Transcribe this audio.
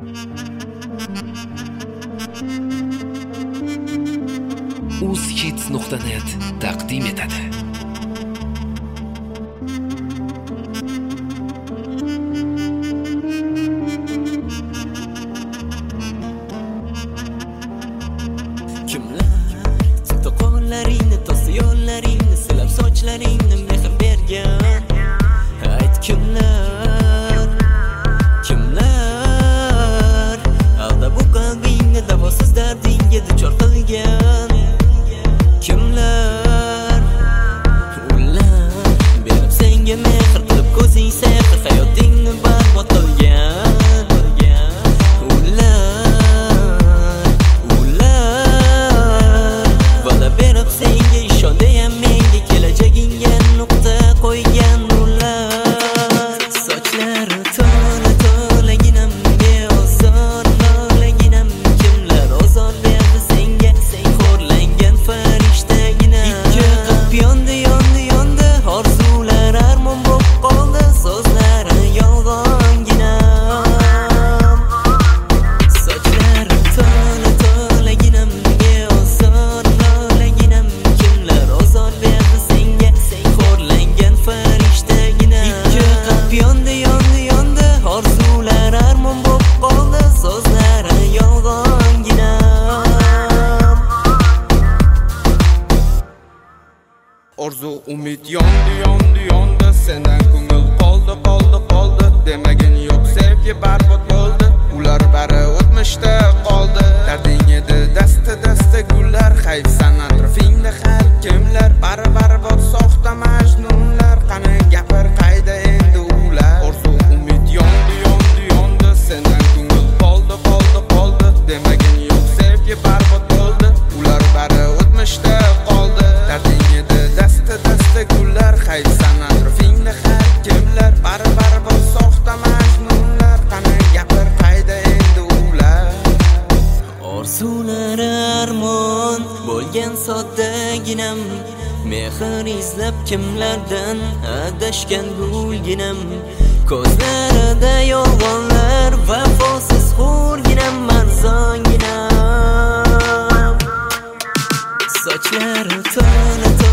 uz-hits.net taqdim etadi. Kimlar tutdi qo'llaringni, to'sdi yo'llaringni, silab sochlaringni mehr bergan? Ayt kimlar aldab bu qalbingni davosiz dardingga duchor qilgan? Kimlar ular berib senga mehr qilib ko'zing sehr hayotingni barbod qilgan? Va'da berib senga ishonda ham menga kelajagingga nuqta qo'ygan ular. Sochlari to'la-to'laginam beozor nolaginam, kimlar ozor berdi senga, sen xo'rlangan farishtagina. Ikki qilib yondi orzular armon bo'lib qoldi, so'zlari yolg'ongina. Sochlari to'la-to'laginam beozor nolaginam, kimlar ozor berdi senga, sen xo'rlangan farishtagina. Ikki qilib yondi orzular armon bo'lib qoldi, so'zlari yolg'ongina. Orzu umid yondi sendan ko'ngil qoldi demagin yo'q, sevgi barbod bo'ldi, ular bari o'tmishda qoldi. Darding edi dasta gullar, hayfsan atrofingda har kimlar, bari barbod soxta majnunlar, qani gapir qayda endi ular. Orzu umid yondi sendan ko'ngil qoldi demagin yo'q, sevgi barbod bo'ldi, ular bari o'tmishda qoldi. Darding edi dasta gullar, hayfsan atrofingda har kimlar, bari barbod soxta majnunlar, qani gapir qayda endi ular. Orzulari armon bo'lgan soddaginam, mehr izlab kimlardan adashgan gulginam. Ko'zlarida yolg'onlar, vafosiz xo'rginam, marzonginam. Sochlari to'la